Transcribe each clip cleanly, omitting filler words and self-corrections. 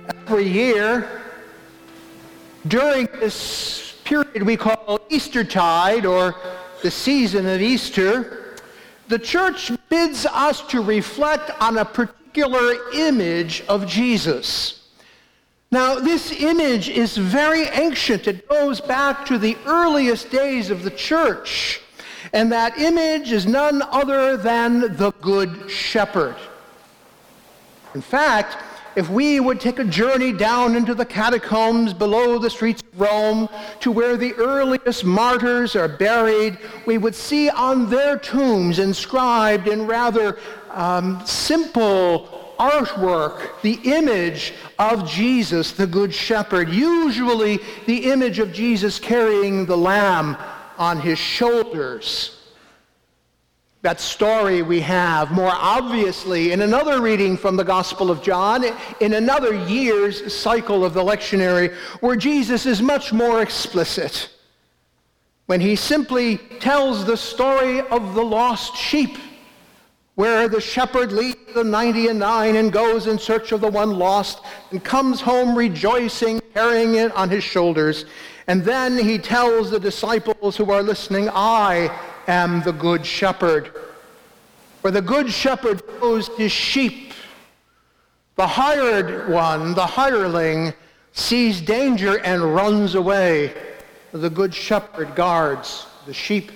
every year, during this period we call Eastertide, or the season of Easter, the church bids us to reflect on a particular image of Jesus. Now, this image is very ancient. It goes back to the earliest days of the church. And that image is none other than the Good Shepherd. In fact, if we would take a journey down into the catacombs below the streets of Rome to where the earliest martyrs are buried, we would see on their tombs inscribed in rather simple artwork the image of Jesus, the Good Shepherd, usually the image of Jesus carrying the lamb on his shoulders. That story we have more obviously in another reading from the Gospel of John, in another year's cycle of the lectionary, where Jesus is much more explicit when he simply tells the story of the lost sheep, where the shepherd leaves the 99 and goes in search of the one lost and comes home rejoicing, carrying it on his shoulders. And then he tells the disciples who are listening, I am the good shepherd. For the good shepherd knows his sheep. The hired one, the hireling, sees danger and runs away. The good shepherd guards the sheep.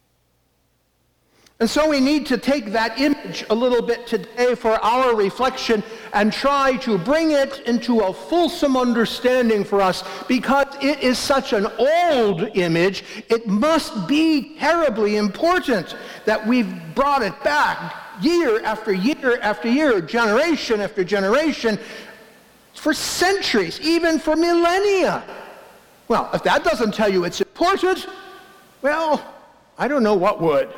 And so we need to take that image a little bit today for our reflection and try to bring it into a fulsome understanding for us, because it is such an old image. It must be terribly important that we've brought it back year after year after year, generation after generation, for centuries, even for millennia. Well, if that doesn't tell you it's important, well, I don't know what would.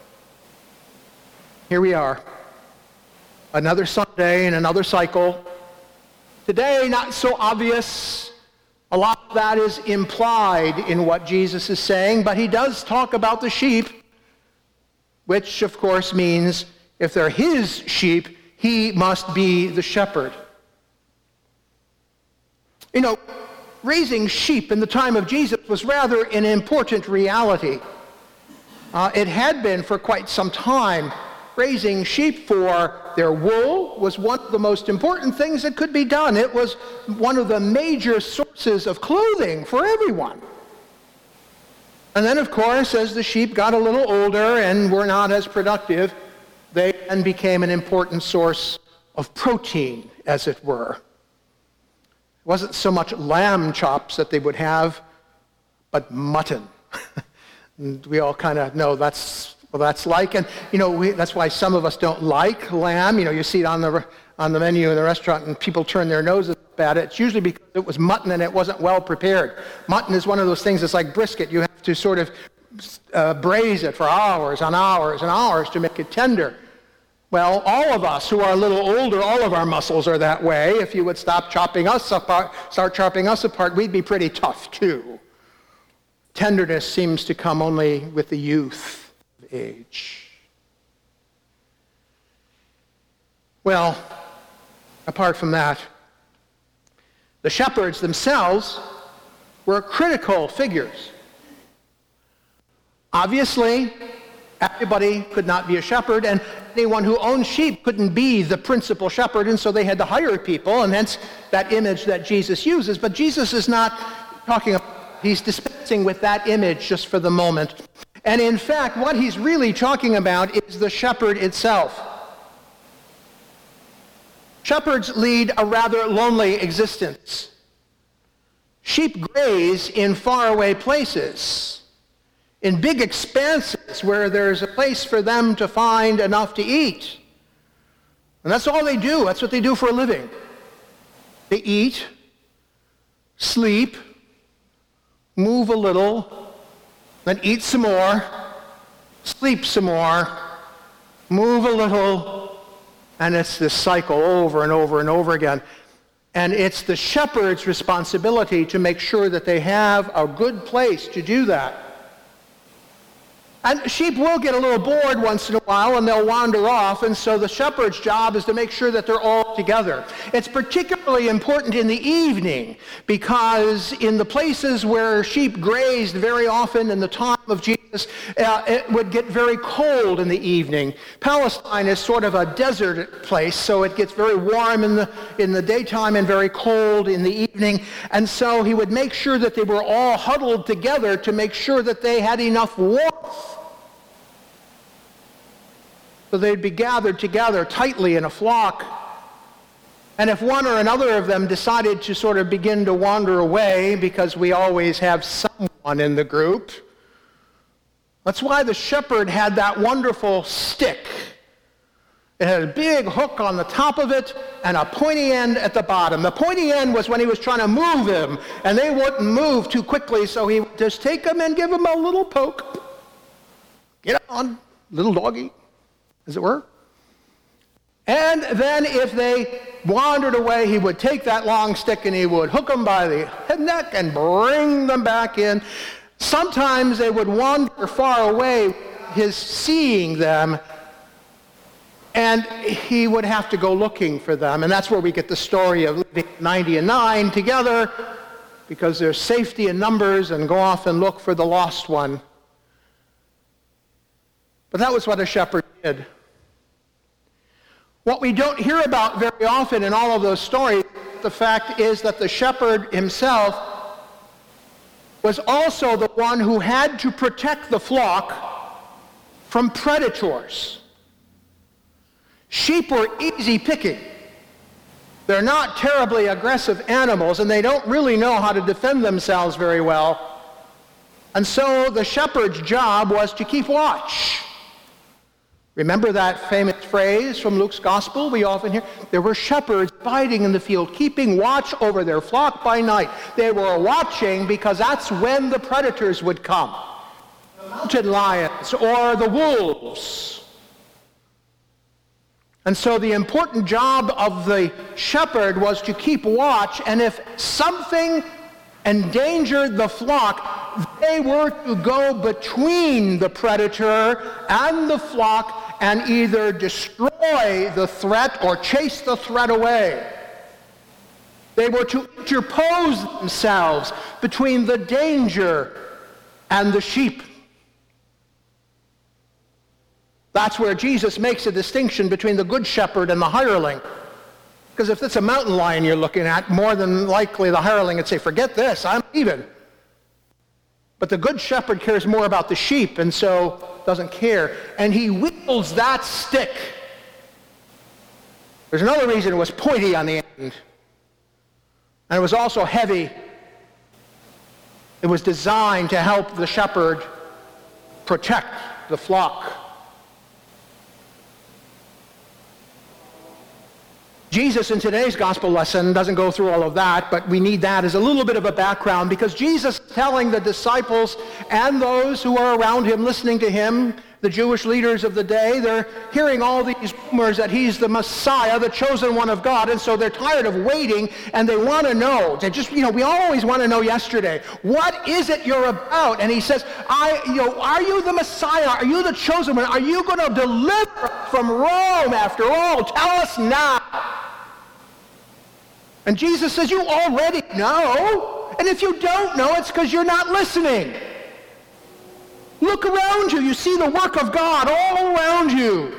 Here we are, another Sunday in another cycle. Today, not so obvious. A lot of that is implied in what Jesus is saying, but he does talk about the sheep, which of course means if they're his sheep, he must be the shepherd. You know, raising sheep in the time of Jesus was rather an important reality. It had been for quite some time. Raising sheep for their wool was one of the most important things that could be done. It was one of the major sources of clothing for everyone. And then, of course, as the sheep got a little older and were not as productive, they then became an important source of protein, as it were. It wasn't so much lamb chops that they would have, but mutton. And we all kind of know that's like, and that's why some of us don't like lamb. You see it on the menu in the restaurant, and people turn their noses up at it. It's usually because it was mutton and it wasn't well prepared. Mutton is one of those things that's like brisket. You have to sort of braise it for hours and hours and hours to make it tender. Well, all of us who are a little older, all of our muscles are that way. If you would start chopping us apart, we'd be pretty tough too. Tenderness seems to come only with the youth of age. Well, apart from that, the shepherds themselves were critical figures. Obviously, everybody could not be a shepherd, and anyone who owned sheep couldn't be the principal shepherd, and so they had to hire people, and hence that image that Jesus uses. But Jesus is not talking about, he's dispensing with that image just for the moment. And in fact, what he's really talking about is the shepherd itself. Shepherds lead a rather lonely existence. Sheep graze in faraway places, in big expanses where there's a place for them to find enough to eat. And that's all they do. That's what they do for a living. They eat, sleep, move a little, then eat some more, sleep some more, move a little, and it's this cycle over and over and over again. And it's the shepherd's responsibility to make sure that they have a good place to do that. And sheep will get a little bored once in a while and they'll wander off, and so the shepherd's job is to make sure that they're all together. It's particularly important in the evening because in the places where sheep grazed very often in the time of Jesus, it would get very cold in the evening. Palestine is sort of a desert place, so it gets very warm in the daytime and very cold in the evening. And so he would make sure that they were all huddled together to make sure that they had enough warmth. So they'd be gathered together tightly in a flock. And if one or another of them decided to sort of begin to wander away, because we always have someone in the group, that's why the shepherd had that wonderful stick. It had a big hook on the top of it and a pointy end at the bottom. The pointy end was when he was trying to move them, and they wouldn't move too quickly, so he would just take them and give them a little poke. Get on, little doggy, as it were. And then if they wandered away, he would take that long stick and he would hook them by the neck and bring them back in. Sometimes they would wander far away, his seeing them, and he would have to go looking for them. And that's where we get the story of leaving 90 and 9 together, because there's safety in numbers, and go off and look for the lost one. But that was what a shepherd did. What we don't hear about very often in all of those stories, the fact is that the shepherd himself was also the one who had to protect the flock from predators. Sheep were easy picking. They're not terribly aggressive animals, and they don't really know how to defend themselves very well. And so the shepherd's job was to keep watch. Remember that famous phrase from Luke's gospel we often hear? There were shepherds abiding in the field, keeping watch over their flock by night. They were watching because that's when the predators would come. The mountain lions or the wolves. And so the important job of the shepherd was to keep watch, and if something endangered the flock, they were to go between the predator and the flock and either destroy the threat or chase the threat away. They were to interpose themselves between the danger and the sheep. That's where Jesus makes a distinction between the good shepherd and the hireling. Because if it's a mountain lion you're looking at, more than likely the hireling would say, forget this, I'm leaving. But the good shepherd cares more about the sheep, and so doesn't care. And he wields that stick. There's another reason it was pointy on the end. And it was also heavy. It was designed to help the shepherd protect the flock. Jesus in today's gospel lesson doesn't go through all of that, but we need that as a little bit of a background, because Jesus is telling the disciples and those who are around him listening to him, the Jewish leaders of the day, they're hearing all these rumors that he's the Messiah, the chosen one of God, and so they're tired of waiting and they want to know. They just, we always want to know yesterday, what is it you're about? And he says, are you the Messiah? Are you the chosen one? Are you going to deliver from Rome after all? Tell us now. And Jesus says, you already know. And if you don't know, it's because you're not listening. Look around you. You see the work of God all around you.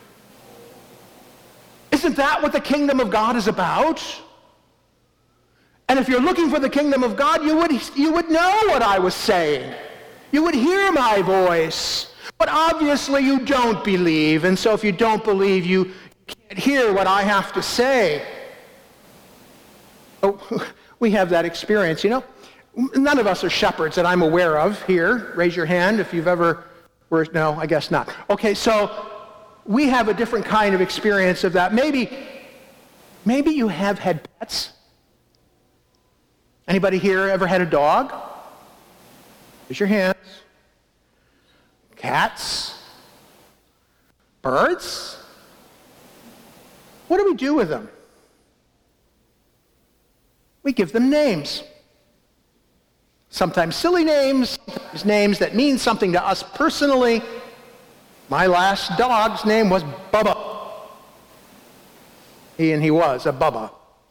Isn't that what the kingdom of God is about? And if you're looking for the kingdom of God, you would know what I was saying. You would hear my voice. But obviously you don't believe. And so if you don't believe, you can't hear what I have to say. Oh, we have that experience, None of us are shepherds that I'm aware of here. Raise your hand if you've ever... No, I guess not. Okay, so we have a different kind of experience of that. Maybe you have had pets. Anybody here ever had a dog? Raise your hands. Cats? Birds? What do we do with them? We give them names. Sometimes silly names, sometimes names that mean something to us personally. My last dog's name was Bubba. He was a Bubba.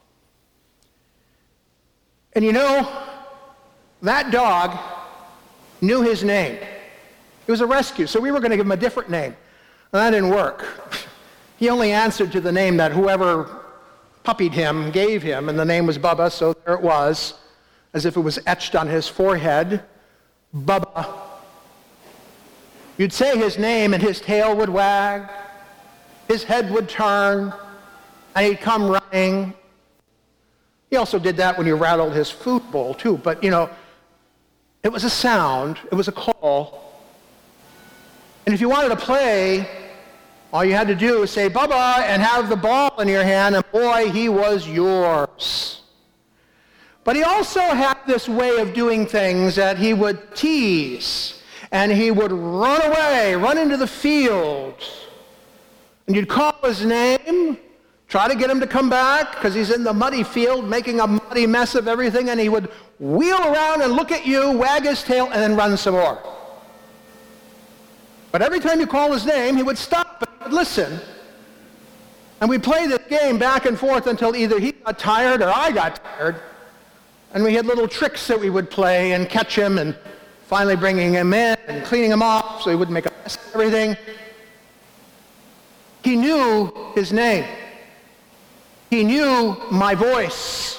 And you know, that dog knew his name. It was a rescue, so we were going to give him a different name. And that didn't work. He only answered to the name that whoever puppied him gave him, and the name was Bubba, so there it was, as if it was etched on his forehead. Bubba. You'd say his name and his tail would wag, his head would turn, and he'd come running. He also did that when you rattled his food bowl too, but you know, it was a sound, it was a call. And if you wanted to play, all you had to do was say, Bubba, and have the ball in your hand, and boy, he was yours. But he also had this way of doing things that he would tease, and he would run away, run into the field. And you'd call his name, try to get him to come back, because he's in the muddy field making a muddy mess of everything, and he would wheel around and look at you, wag his tail, and then run some more. But every time you call his name, he would stop and he would listen. And we'd play this game back and forth until either he got tired or I got tired. And we had little tricks that we would play and catch him and finally bringing him in and cleaning him off so he wouldn't make a mess of everything. He knew his name. He knew my voice.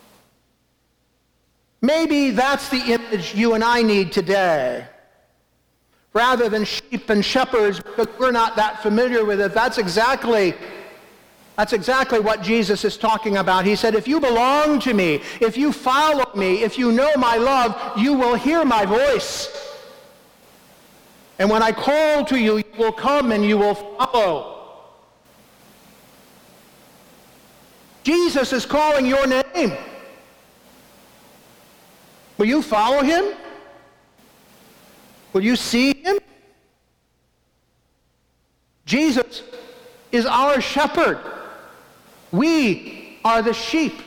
Maybe that's the image you and I need today. Rather than sheep and shepherds, because we're not that familiar with it, that's exactly what Jesus is talking about. He said, if you belong to me, if you follow me, if you know my love, you will hear my voice. And when I call to you, you will come and you will follow. Jesus is calling your name. Will you follow him? Will you see him? Jesus is our shepherd. We are the sheep.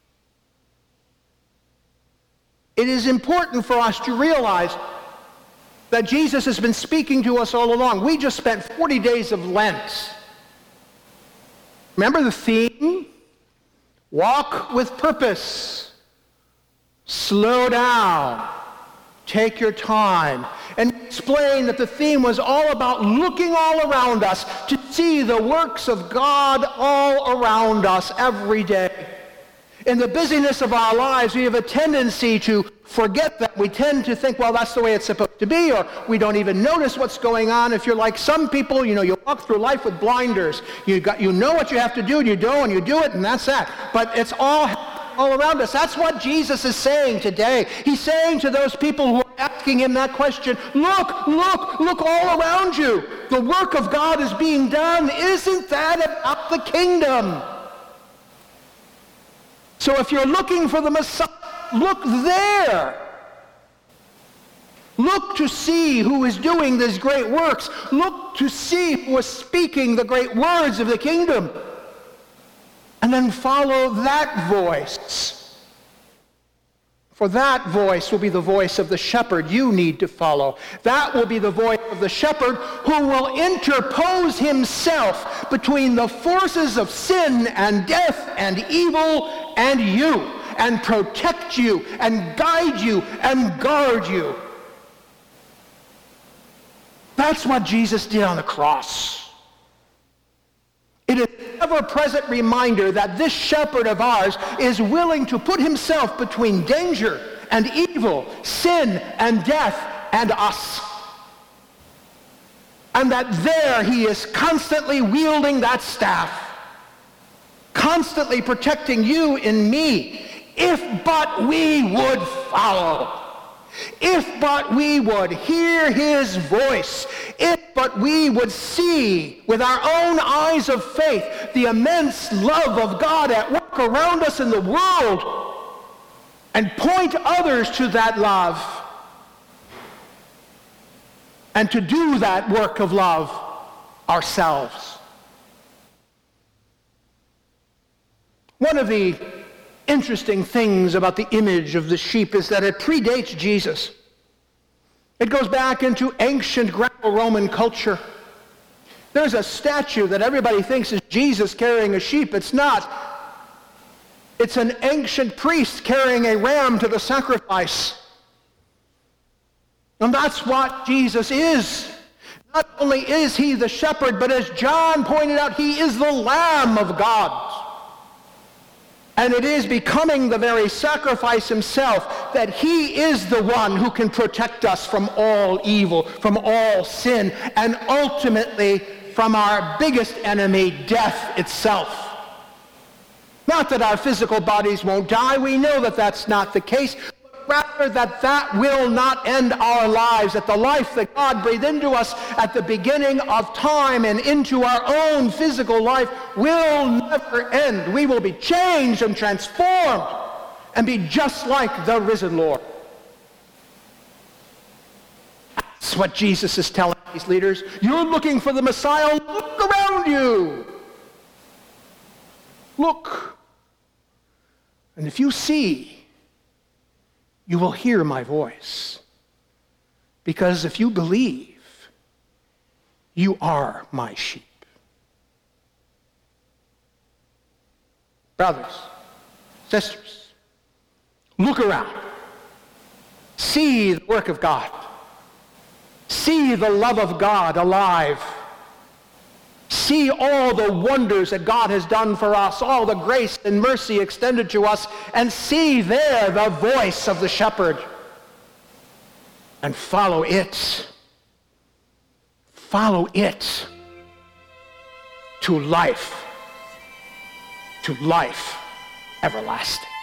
It is important for us to realize that Jesus has been speaking to us all along. We just spent 40 days of Lent. Remember the theme? Walk with purpose. Slow down. Take your time. And explain that the theme was all about looking all around us to see the works of God all around us every day. In the busyness of our lives, we have a tendency to forget that. We tend to think, well, that's the way it's supposed to be, or we don't even notice what's going on. If you're like some people, you walk through life with blinders. You know what you have to do, and you do it, and that's that. But it's all around us. That's what Jesus is saying today. He's saying to those people who are asking him that question, look all around you. The work of God is being done. Isn't that about the kingdom? So if you're looking for the Messiah, look there. Look to see who is doing these great works. Look to see who is speaking the great words of the kingdom. And then follow that voice. For that voice will be the voice of the shepherd you need to follow. That will be the voice of the shepherd who will interpose himself between the forces of sin and death and evil and you, and protect you and guide you and guard you. That's what Jesus did on the cross. It is an ever-present reminder that this shepherd of ours is willing to put himself between danger and evil, sin and death and us. And that there he is constantly wielding that staff, constantly protecting you and me, if but we would follow. If but we would hear his voice, if but we would see with our own eyes of faith the immense love of God at work around us in the world, and point others to that love, and to do that work of love ourselves. One of the interesting things about the image of the sheep is that it predates Jesus. It goes back into ancient Greco-Roman culture. There's a statue that everybody thinks is Jesus carrying a sheep. It's not. It's an ancient priest carrying a ram to the sacrifice. And that's what Jesus is. Not only is he the shepherd, but as John pointed out, he is the Lamb of God. And it is becoming the very sacrifice himself that he is the one who can protect us from all evil, from all sin, and ultimately from our biggest enemy, death itself. Not that our physical bodies won't die. We know that that's not the case. Rather that will not end our lives, that the life that God breathed into us at the beginning of time and into our own physical life will never end. We will be changed and transformed and be just like the risen Lord. That's what Jesus is telling these leaders. You're looking for the Messiah. Look around you. Look. And if you see, you will hear my voice. Because if you believe, you are my sheep. Brothers, sisters, look around. See the work of God. See the love of God alive. See all the wonders that God has done for us, all the grace and mercy extended to us, and see there the voice of the shepherd. And follow it. Follow it to life everlasting.